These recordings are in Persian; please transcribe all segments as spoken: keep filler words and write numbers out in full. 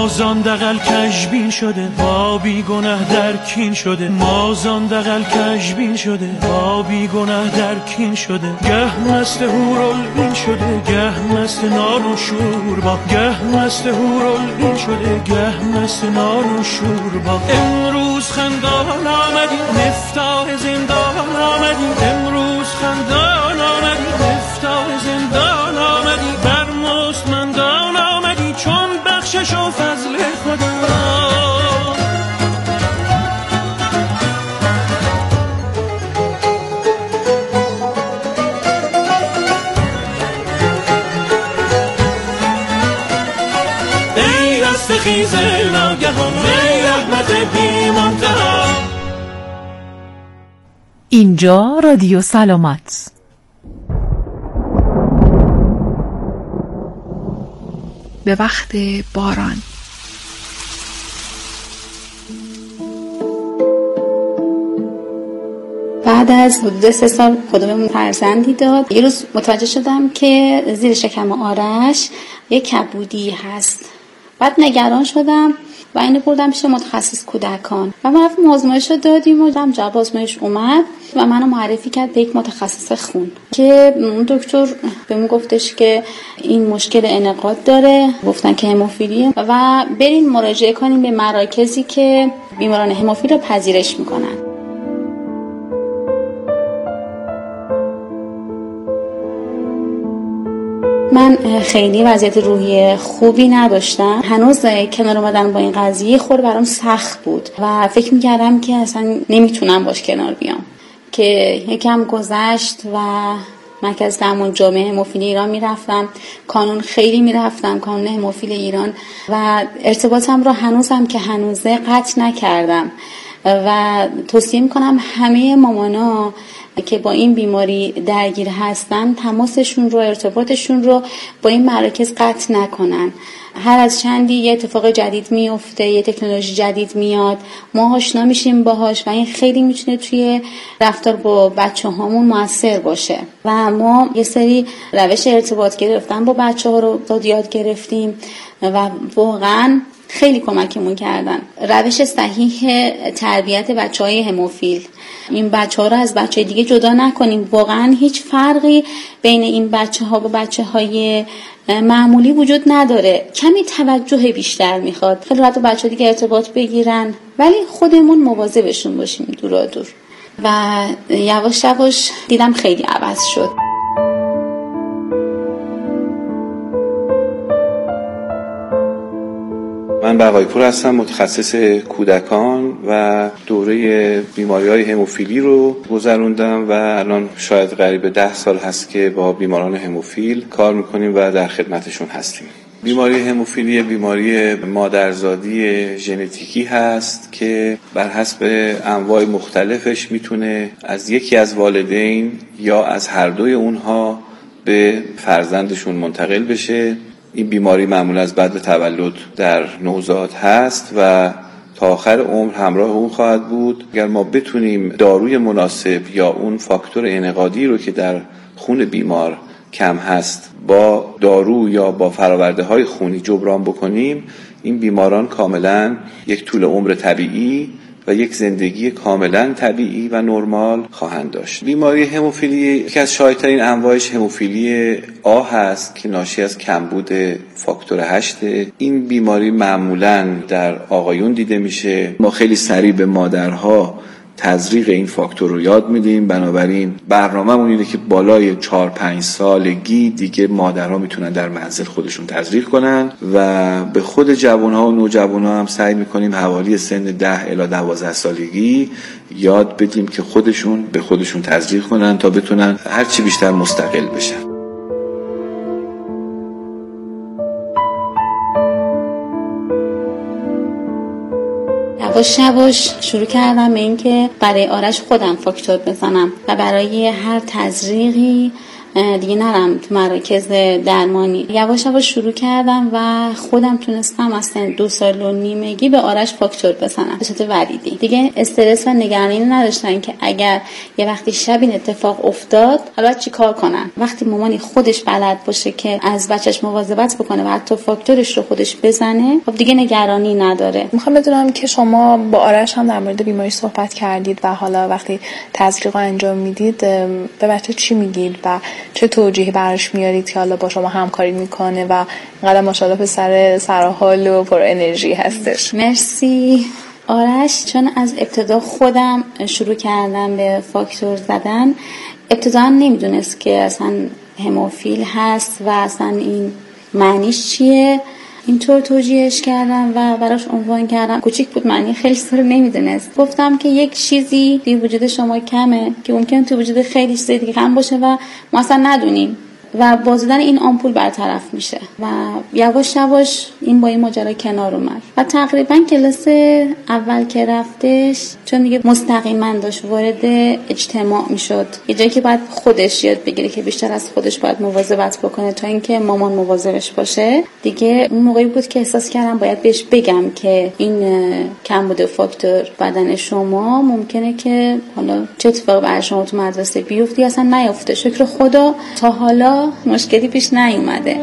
مازان دقل کشبین شده با بی گناه در کین شده مازان دقل کشبین شده با بی گناه در کین شده گه مست هورالعین شده گه مست نار و شور با گه مست هورالعین شده گه مست نار و شور با امروز خندان آمدی مفتاح زندان آمدی امروز خندان آمدی مفتاح زندان آمدی بر مستمندان آمدی چون بخشش و فضل خدا ای دست خیز ناگهان ای رحمت بی منتها. اینجا رادیو سلامت. به وقت باران بعد از حدود سه سال خودمون فرزندی داد. یه روز متوجه شدم که زیر شکم آرش یک کبودی هست. بعد نگران شدم و اینو بردم پیش متخصص کودکان و ما رفتیم آزمایش رو دادیم و هم جواب آزمایش اومد و منو معرفی کرد به یک متخصص خون که اون دکتر بهمون گفتش که این مشکل انعقاد داره، گفتن که هموفیلیه و برین مراجعه کنیم به مراکزی که بیماران هموفیل رو پذیرش میکنن. من خیلی وضعیت روحی خوبی نداشتم. هنوز کنار اومدن با این قضیه خود برام سخت بود و فکر میکردم که اصلا نمیتونم باش کنار بیام. که یکم گذشت و مرکز درمان جامعه هموفیل ایران میرفتم، کانون خیلی میرفتم، کانون هموفیل ایران و ارتباطم رو هنوزم که هنوزه قطع نکردم و توصیه میکنم همه مامانا که با این بیماری درگیر هستن تماسشون رو ارتباطشون رو با این مراکز قطع نکنن. هر از چندی یه اتفاق جدید میفته، یه تکنولوژی جدید میاد، ما آشنا میشیم باهاش و این خیلی میتونه توی رفتار با بچه هامون موثر باشه و ما یه سری روش ارتباط گرفتن با بچه ها رو یاد گرفتیم و واقعا خیلی کمکمون کردن. روش صحیح تربیت بچهای هموفیل، این بچه ها رو از بچه دیگه جدا نکنیم. واقعا هیچ فرقی بین این بچه ها و بچه های معمولی وجود نداره، کمی توجه بیشتر میخواد. خیلی راحت بچه دیگه ارتباط بگیرن ولی خودمون مواظبشون باشیم دورا دور و یواش یواش دیدم خیلی عوض شد. من بقای پور هستم، متخصص کودکان و دوره بیماری‌های هموفیلی رو گذروندم و الان شاید قریب ده سال هست که با بیماران هموفیل کار میکنیم و در خدمتشون هستیم. بیماری هموفیلی بیماری مادرزادی ژنتیکی هست که بر حسب انواع مختلفش میتونه از یکی از والدین یا از هر دوی اونها به فرزندشون منتقل بشه. این بیماری معمولا از بعد تولد در نوزاد هست و تا آخر عمر همراه اون خواهد بود. اگر ما بتونیم داروی مناسب یا اون فاکتور انعقادی رو که در خون بیمار کم هست با دارو یا با فراورده های خونی جبران بکنیم، این بیماران کاملا یک طول عمر طبیعی و یک زندگی کاملا طبیعی و نرمال خواهند داشت. بیماری هموفیلی یکی از شایع‌ترین انواعش هموفیلی آ هست که ناشی از کمبود فاکتور هشت. این بیماری معمولا در آقایون دیده میشه. ما خیلی سریع به مادرها تزریق این فاکتور رو یاد میدیم، بنابراین برنامه‌مون اینه که بالای چهار پنج سالگی دیگه مادرها میتونن در منزل خودشون تزریق کنن و به خود جوانها و نوجوانها هم سعی میکنیم حوالی سن ده الی دوازده سالگی یاد بدیم که خودشون به خودشون تزریق کنن تا بتونن هرچی بیشتر مستقل بشن. یواش یواش شروع کردم به این که برای آرش خودم فاکتور بزنم و برای هر تزریقی دیگه نرم تو مراکز درمانی. یواش یواش شروع کردم و خودم تونستم اصلا دو سال و نیمگی به آرش فاکتور بزنم به صورت وریدی. دیگه استرس و نگرانی نداشتن که اگر یه وقتی شب این اتفاق افتاد حالا چی کار کنن. وقتی مامانی خودش بلد باشه که از بچهش مواظبت بکنه و حتی فاکتورش رو خودش بزنه، خب دیگه نگرانی نداره. میخوام بدونم که شما با آرش هم در مورد بیماری صحبت کردید و حالا وقتی تزریق رو انجام میدید به بچه چی میگید و چه توجیهی براش میارید که حالا با شما همکاری میکنه و اینقدر ماشاءالله پسر سرحال و پر انرژی هستش؟ مرسی. آرش چون از ابتدا خودم شروع کردم به فاکتور زدن، ابتدا نمیدونست که اصلا هموفیل هست و اصلا این معنیش چیه. اینطور توجیهش کردم و براش عنوان کردم. کوچیک بود، معنی خیلی سر نمیدونست. گفتم که یک چیزی توی وجود شما کمه که ممکنه توی وجود خیلی چیزای دیگه کم باشه و ما اصلا ندونیم و با زدن این آمپول برطرف میشه و یواش یواش این با این ماجرا کنار اومد و تقریبا کلاس اول که رفتش چون دیگه مستقیما داشت وارد اجتماع میشد، یه جایی که باید خودش یاد بگیره که بیشتر از خودش باید مواظبت بکنه تا اینکه مامان مواظبش باشه. دیگه اون موقعی بود که احساس کردم باید بهش بگم که این کمبود فاکتور بدن شما ممکنه که حالا چه اتفاقی برای شما تو مدرسه بیفته اصلا نیفته. شکر خدا تا حالا مشکلی پیش نیومده.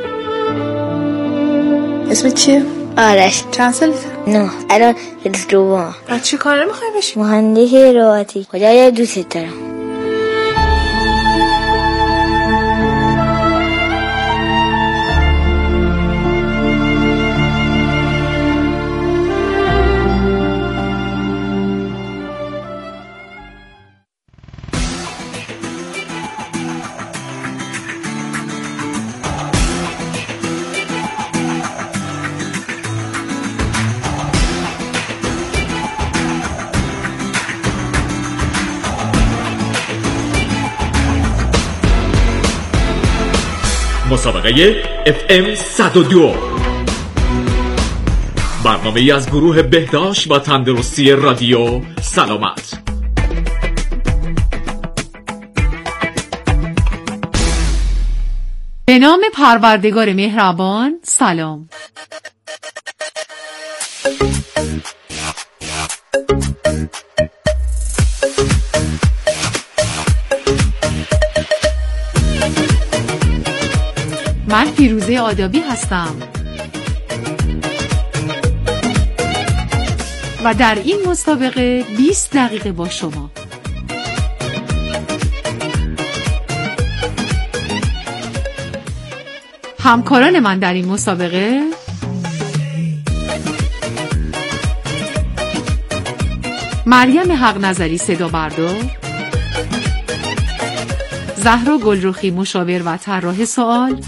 اسمت چیه؟ آرش. چند سالته؟ نه الان دوم. بعد چی کاره میخوای بشی؟ مهندس رباتیک. خدایا دوست دارم. مسابقه اف ام صد و دو، برنامه‌ای از گروه بهداشت و تندرستی رادیو سلامت. به نام پروردگار مهربان. سلام. من فیروزه آدابی هستم و در این مسابقه بیست دقیقه با شما. همکاران من در این مسابقه مریم حق نظری صدا بردار، زهرا گلرخی مشاور و طراح سوال،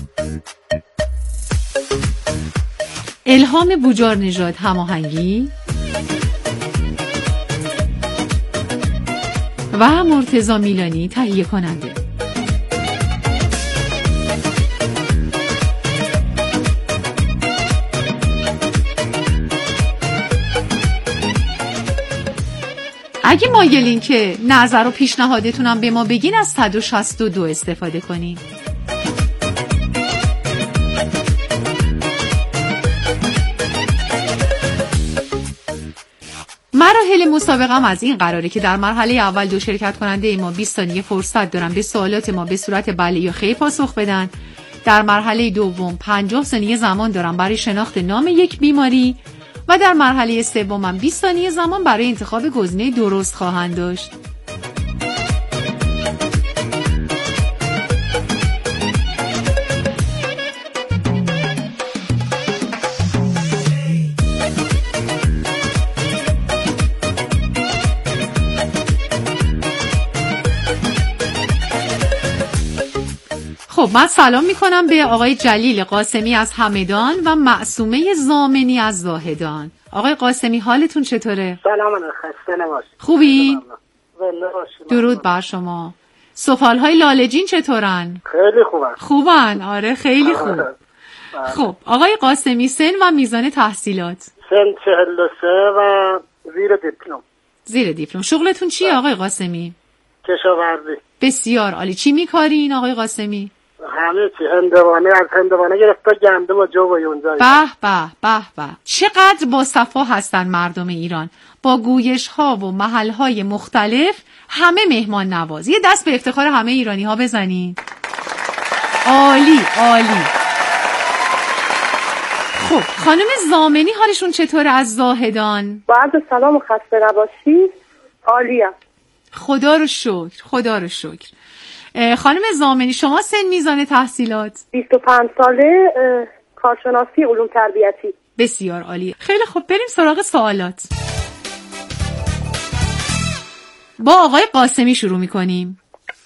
الهام بوجار نژاد هماهنگی و مرتضی میلانی تهیه کننده. اگه مایلین که نظر و پیشنهادتونم به ما بگین از صد و شصت و دو استفاده کنین. مراحل مسابقم از این قراره که در مرحله اول دو شرکت کننده ما بیست ثانیه فرصت دارن به سوالات ما به صورت بله یا خیر پاسخ بدن. در مرحله دوم پنجاه ثانیه زمان دارم برای شناخت نام یک بیماری و در مرحله سوم هم بیست ثانیه زمان برای انتخاب گزینه درست خواهند داشت. خب من سلام میکنم به آقای جلیل قاسمی از همدان و معصومه زامنی از زاهدان. آقای قاسمی حالتون چطوره؟ سلام، من خسته نباشید. خوبی؟ درود بر شما. سفالهای لالجین چطورن؟ خیلی خوبن. خوبن، آره خیلی خوب. خب آقای قاسمی سن و میزان تحصیلات؟ سن چهل و سه و زیر دیپلم. زیر دیپلم. شغلتون چیه آقای قاسمی؟ کشاورزی. بسیار عالی. چی میکارین آقای قاسمی؟ همه چی، هندوانه، از هندوانه گرفت تا گندم و جو و یونجا. به به به به. چقدر با صفا هستن مردم ایران، با گویش ها و محل های مختلف، همه مهمان نواز. یه دست به افتخار همه ایرانی ها بزنین. عالی عالی. خب خانم زامنی حالشون چطوره از زاهدان؟ بعد سلام و خسته نباشی. عالیه. خدا رو شکر، خدا رو شکر. خانم زامنی شما سن میزان تحصیلات؟ بیست و پنج ساله، کارشناسی علوم تربیتی. بسیار عالی. خیلی خب بریم سراغ سوالات. با آقای قاسمی شروع میکنیم.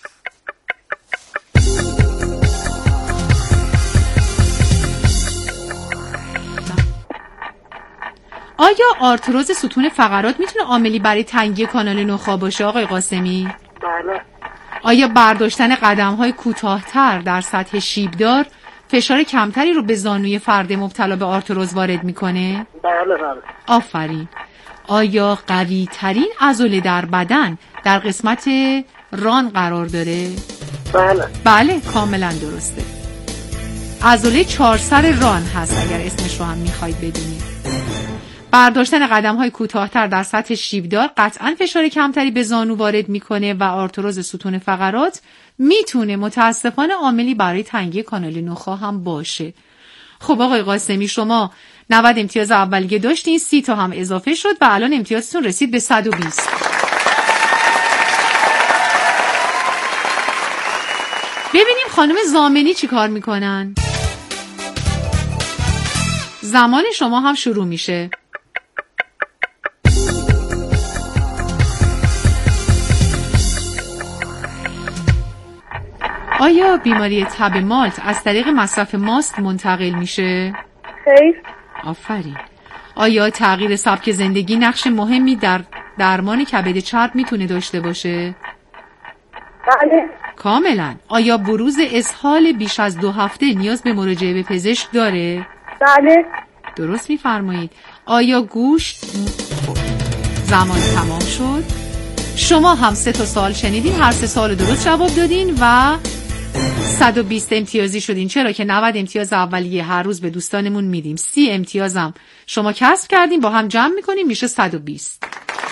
آیا آرتروز ستون فقرات میتونه عاملی برای تنگی کانال نخاع باشه آقای قاسمی؟ بله. آیا برداشتن قدم‌های کوتاه‌تر در سطح شیبدار فشار کمتری رو به زانوی فرد مبتلا به آرتروز وارد میکنه؟ بله بله. آفرین. آیا قوی ترین عضله در بدن در قسمت ران قرار داره؟ بله. بله کاملا درسته. عضله چهار سر ران هست اگر اسمش رو هم میخواید بدونید. برداشتن قدم‌های کوتاه‌تر در سطح شیبدار قطعاً فشار کمتری به زانو وارد میکنه و آرتروز ستون فقرات میتونه متاسفانه عاملی برای تنگی کانال نخاع هم باشه. خب آقای قاسمی شما نود امتیاز اولیه داشتین، سی تا هم اضافه شد و الان امتیازتون رسید به صد و بیست. ببینیم خانم زامنی چی کار میکنن. زمان شما هم شروع میشه. آیا بیماری تب مالت از طریق مصرف ماست منتقل میشه؟ خیر. آفرین. آیا تغییر سبک زندگی نقش مهمی در درمان کبد چرب میتونه داشته باشه؟ بله. کاملا. آیا بروز اسهال بیش از دو هفته نیاز به مراجعه به پزشک داره؟ بله. درست میفرمایید. آیا گوشت زمان تمام شد؟ شما هم سه تا سوال شنیدین، هر سه سوال درست جواب دادین و صد و بیست امتیازی شدین. چرا که نود امتیاز اولیه هر روز به دوستانمون میدیم، سی امتیازم شما کسب کردین، با هم جمع میکنیم میشه صد و بیست.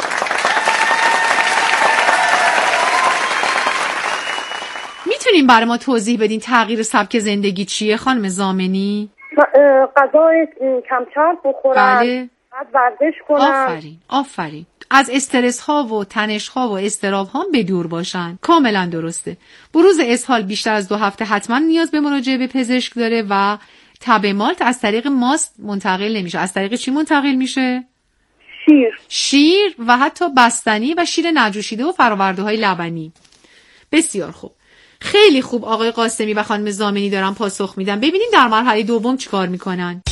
میتونین برای ما توضیح بدین تغییر سبک زندگی چیه خانم زامنی؟ غذای کم چرب بخورم. بله. بعد ورزش کنم. آفرین آفرین. از استرس ها و تنش ها و اضطراب ها به دور باشن. کاملا درسته. بروز اسهال بیشتر از دو هفته حتما نیاز به مراجعه به پزشک داره و تب مالت از طریق ماست منتقل نمیشه. از طریق چی منتقل میشه؟ شیر. شیر و حتی بستنی و شیر نجوشیده و فراورده های لبنی. بسیار خوب. خیلی خوب آقای قاسمی و خانم زامنی دارن پاسخ میدن. ببینیم در مرحله دوم چیکار میکنن.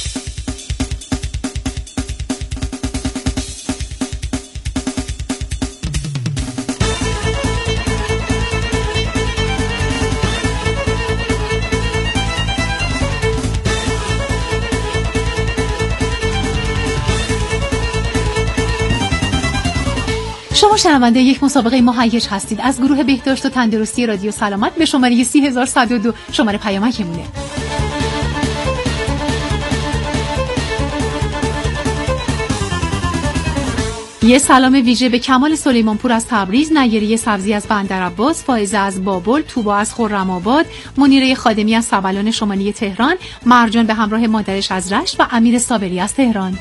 شما شنونده یک مسابقه مهیج هستید از گروه بهداشت و تندرستی رادیو سلامت به شماره سی هزار و صد و دو شماره پیامکمونه. یه سلام ویژه به کمال سلیمانپور از تبریز، نیریه سبزی از بندرعباس، فائزه از بابل، توبا از خرم‌آباد، منیره خادمی از سبلان شمالی تهران، مرجان به همراه مادرش از رشت و امیر صابری از تهران.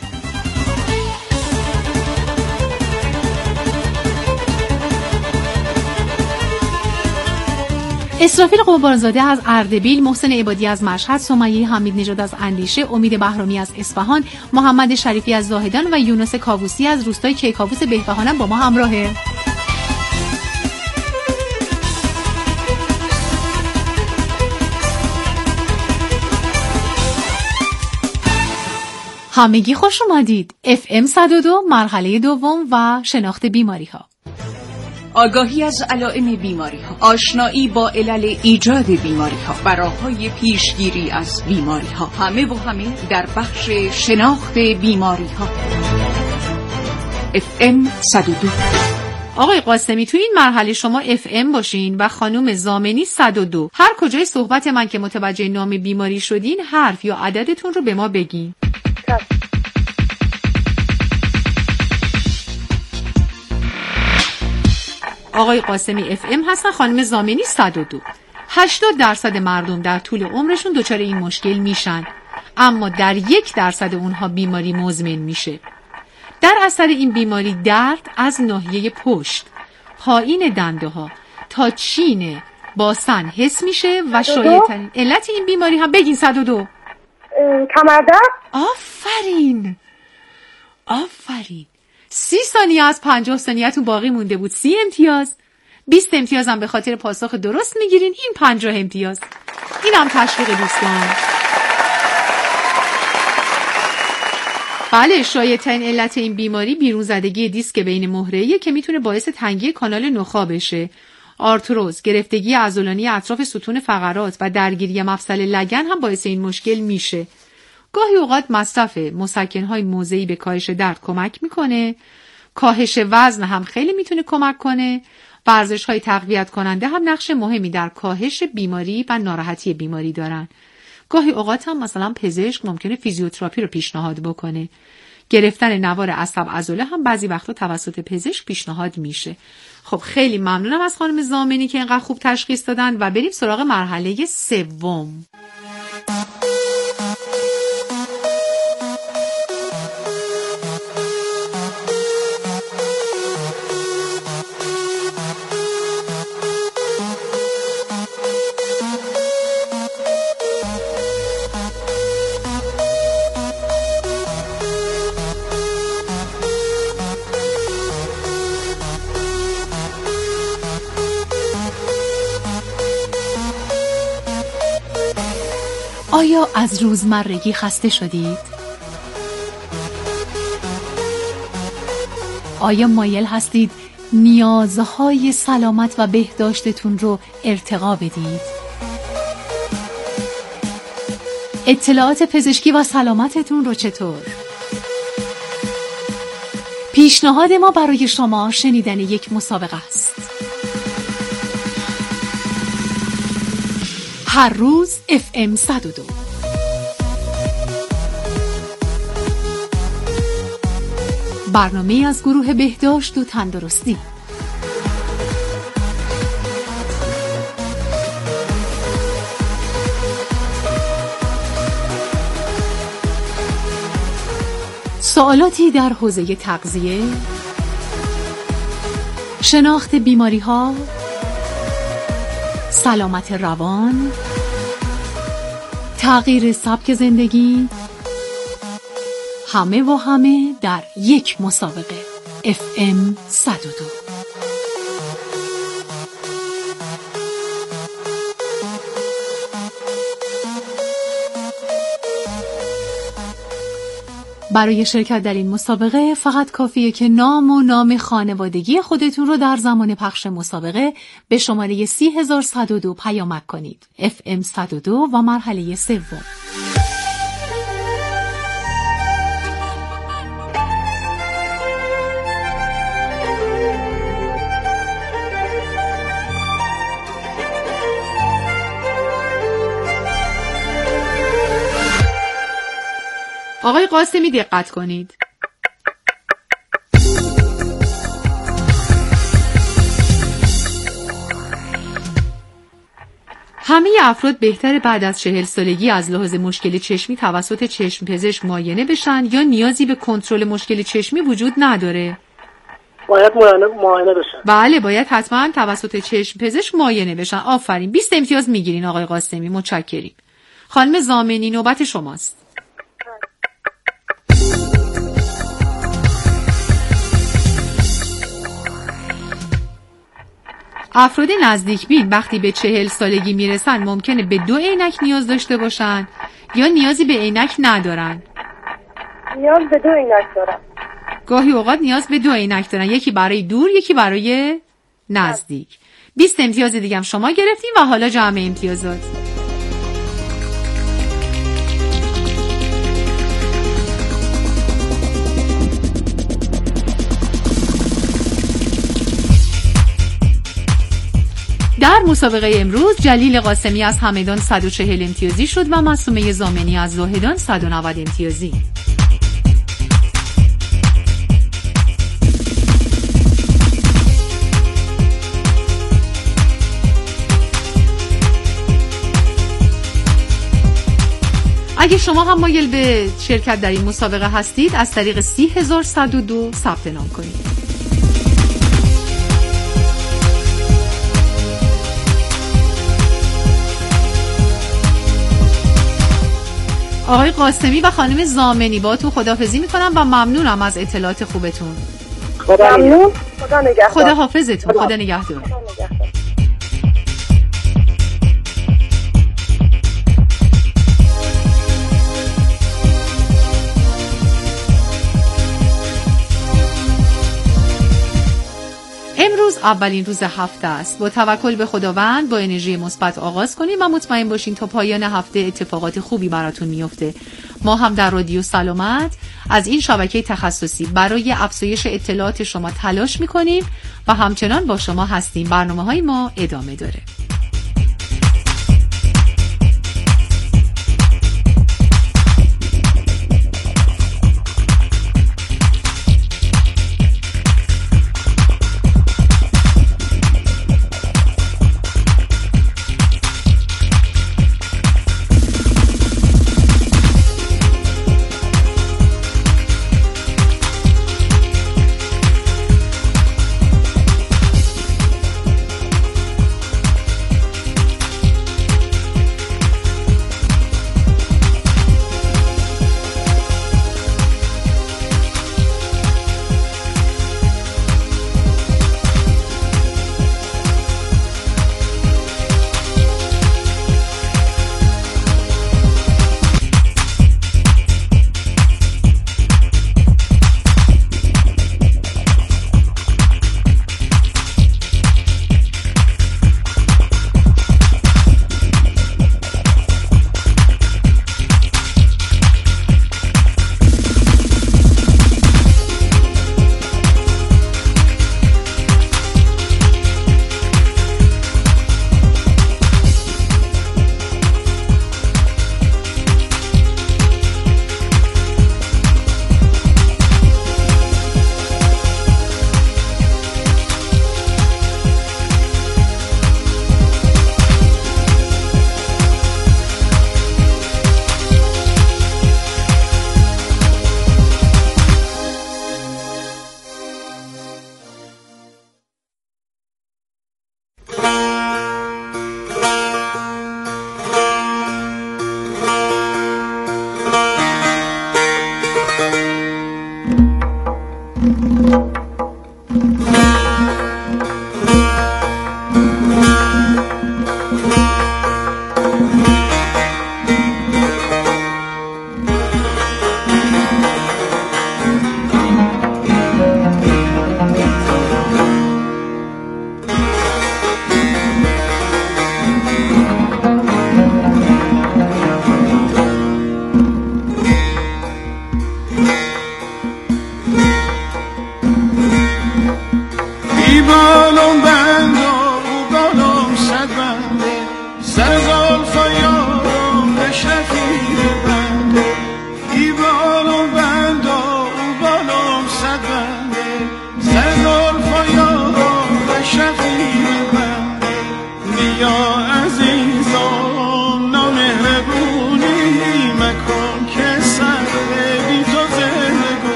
اسرافیل قمبارزاده از اردبیل، محسن عبادی از مشهد، سمیه حمید نژاد از اندیشه، امید بهرامی از اصفهان، محمد شریفی از زاهدان و یونس کاووسی از روستای کیکاووس بهبهانم با ما همراهه. همگی خوش اومدید. اف ام صد و دو مرحله دوم و شناخت بیماری ها. آگاهی از علائم بیماری ها، آشنایی با علل ایجاد بیماری ها، راه‌های پیشگیری از بیماری ها، همه و همه در بخش شناخت بیماری ها. اف ام صد و دو. آقای قاسمی تو این مرحله شما اف ام باشین و خانم زامنی صد و دو. هر کجای صحبت من که متوجه نام بیماری شدین حرف یا عددتون رو به ما بگین. آقای قاسمی اف ام هستن، خانم زامنی صد و دو. هشتاد درصد مردم در طول عمرشون دچار این مشکل میشن، اما در یک درصد اونها بیماری مزمن میشه. در اثر این بیماری درد از ناحیه پشت، پایین دنده ها تا چین باسن حس میشه و شایع ترین علت این بیماری هم بگین صد و دو. کمردرد. آفرین آفرین. سی ثانیه از پنجاه ثانیه‌تون باقی مونده بود. سی امتیاز. بیست امتیاز هم به خاطر پاسخ درست میگیرین. این پنجاه امتیاز. این هم تشویق دوستان. بله، شایع‌ترین علت این بیماری بیرون زدگی دیسک بین مهره‌ایه که میتونه باعث تنگی کانال نخاع بشه. آرتروز، گرفتگی عضلانی اطراف ستون فقرات و درگیری مفصل لگن هم باعث این مشکل میشه. گاهی اوقات مصرف مسکن‌های موضعی به کاهش درد کمک میکنه. کاهش وزن هم خیلی میتونه کمک کنه. ورزش‌های تقویت کننده هم نقش مهمی در کاهش بیماری و ناراحتی بیماری دارن. گاهی اوقات هم مثلا پزشک ممکنه فیزیوتراپی رو پیشنهاد بکنه. گرفتن نوار عصب عضله هم بعضی وقتا توسط پزشک پیشنهاد میشه. خب خیلی ممنونم از خانم زامنی که اینقدر خوب تشخیص دادن و بریم سراغ مرحله سوم. آیا از روزمرگی خسته شدید؟ آیا مایل هستید نیازهای سلامت و بهداشتتون رو ارتقا بدید؟ اطلاعات پزشکی و سلامتتون رو چطور؟ پیشنهاد ما برای شما شنیدن یک مسابقه است. هر روز اف ام صد و دو. برنامه از گروه بهداشت و تندرستی. سوالاتی در حوزه تغذیه، شناخت بیماری ها، سلامت روان، تغییر سبک زندگی، همه و همه در یک مسابقه. اف ام صد و دو. برای شرکت در این مسابقه فقط کافیه که نام و نام خانوادگی خودتون رو در زمان پخش مسابقه به شماره سی هزار و صد و دو پیامک کنید. اف ام صد و دو و مرحله سوم. آقای قاسمی دقت کنید. همه افراد بهتره بعد از چهل سالگی از لحاظ مشکل چشمی توسط چشم پزشک معاینه بشن یا نیازی به کنترل مشکل چشمی وجود نداره؟ باید معاینه معاینه بشن. بله، باید حتما توسط چشم پزشک معاینه بشن. آفرین. بیست امتیاز میگیرین آقای قاسمی. متشکریم. خانم زامنی نوبت شماست. افراد نزدیک بین وقتی به چهل سالگی میرسن ممکنه به دو عینک نیاز داشته باشن یا نیازی به عینک ندارن؟ نیاز به دو عینک دارن. گاهی اوقات نیاز به دو عینک دارن، یکی برای دور یکی برای نزدیک. بیست امتیاز دیگه هم شما گرفتین و حالا جمع امتیازات. مسابقه امروز جلیل قاسمی از همدان صد و چهل امتیازی شد و معصومه زامنی از زاهدان صد و نود امتیازی. اگه شما هم مایل به شرکت در این مسابقه هستید از طریق سی هزار و صد و دو ثبت نام کنید. آقای قاسمی و خانم زامنی با تو خداحافظی میکنم و ممنونم از اطلاعات خوبتون. خدا ممنون. خدا نگهدار. خدا حافظتون. خدا نگهدار. امروز اولین روز هفته است. با توکل به خداوند با انرژی مثبت آغاز کنیم و مطمئن باشین تا پایان هفته اتفاقات خوبی براتون میفته. ما هم در رادیو سلامت از این شبکه تخصصی برای افزایش اطلاعات شما تلاش میکنیم و همچنان با شما هستیم. برنامه‌های ما ادامه داره.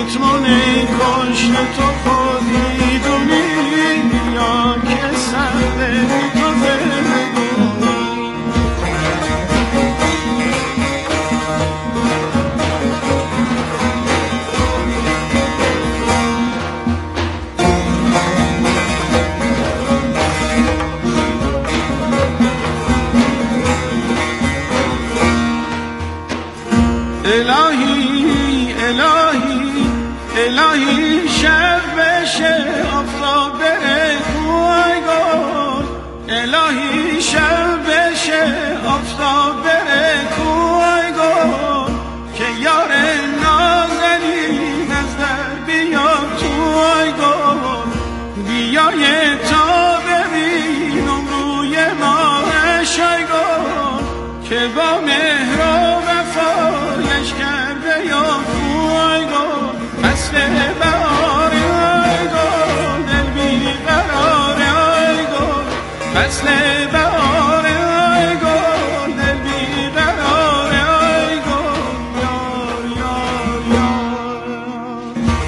ریتمون کشت تو خود میدونی یا که سخته تو زندگونی الهی الهی الهی شب بشه آفتاب بره توی گل الهی شب بشه آفتاب بره توی گل که یار نازنین از در بیا توی گل بیای تا ببینم روی ماهش ای گل که با مهر و وفایش کرده یا توی گل فصل بهار ای گل دل بیقرار ای گل فصل بهار ای گل دل بیقرار ای گل یار یار یار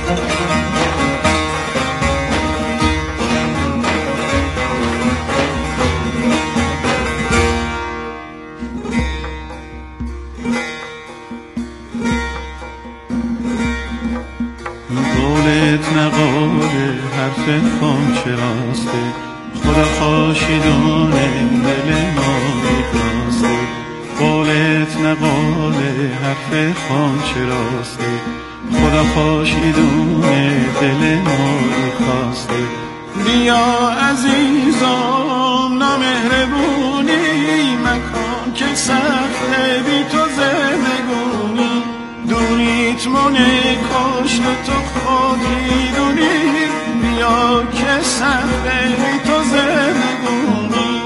قولت نقاله حرف خام چراسته خدا خاشیدونه دل ما میخواسته قولت نقاله حرف خام چراسته خدا خاشیدونه دل ما میخواسته بیا عزیزم نامهربونی مکان که سخته بی تو زندگونی دوریت مونه کشت تو خود میدونی بیا که سخته بی تو زندگونی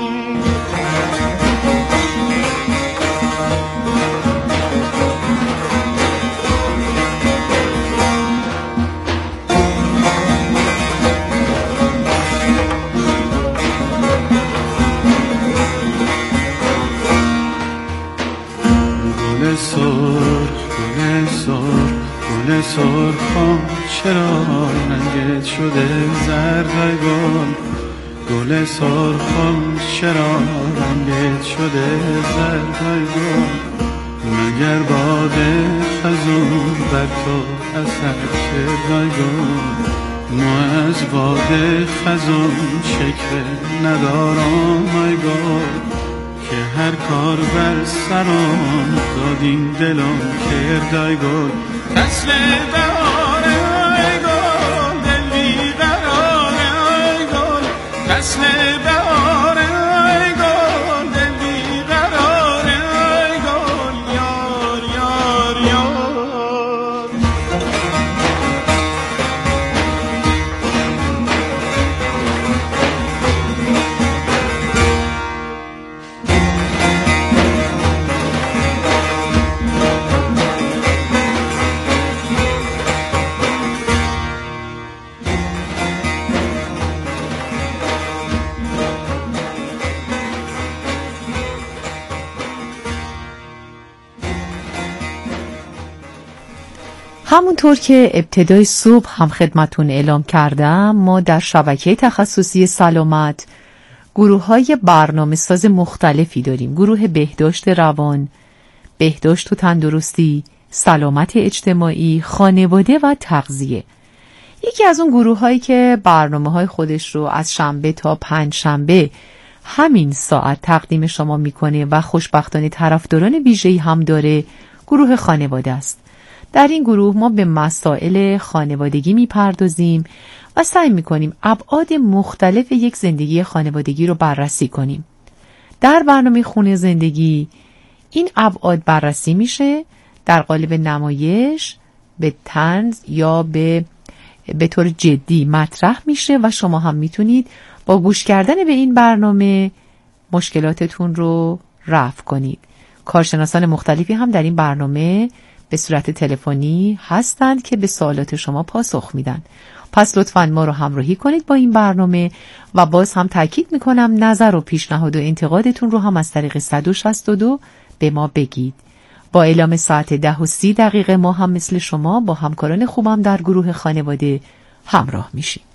گل سرخ گل سرخ گل سرخم چرا رنگت شده زرد ای گل گل سرخم چرا رنگت شده زرد ای گل مگر باد خزون بر تو اثر کرد ای گل ما از باد خزون شکوه ندارم ای گل که هر کار بر سرم دادیم دلم کرد ای گل فصل بهار ای گل دل بیقرار ای گل فصل بهار ای گل دل بیقرار ای گل یار یار یار همونطور که ابتدای صبح هم خدمتون اعلام کردم ما در شبکه تخصصی سلامت گروه های برنامه ساز مختلفی داریم. گروه بهداشت روان، بهداشت و تندرستی، سلامت اجتماعی، خانواده و تغذیه. یکی از اون گروه هایی که برنامه های خودش رو از شنبه تا پنج شنبه همین ساعت تقدیم شما میکنه و خوشبختانه طرفداران ویژه‌ای هم داره، گروه خانواده است. در این گروه ما به مسائل خانوادگی میپردازیم و سعی میکنیم ابعاد مختلف یک زندگی خانوادگی رو بررسی کنیم. در برنامه خونه زندگی این ابعاد بررسی میشه در قالب نمایش، به طنز یا به به طور جدی مطرح میشه و شما هم میتونید با گوش کردن به این برنامه مشکلاتتون رو رفع کنید. کارشناسان مختلفی هم در این برنامه به صورت تلفنی هستند که به سوالات شما پاسخ میدن. پس لطفاً ما رو همراهی کنید با این برنامه و باز هم تاکید میکنم نظر و پیشنهاد و انتقادتون رو هم از طریق صد و شصت و دو به ما بگید با اعلام ساعت ده و سی دقیقه ما هم مثل شما با همکاران خوبم در گروه خانواده همراه میشیم.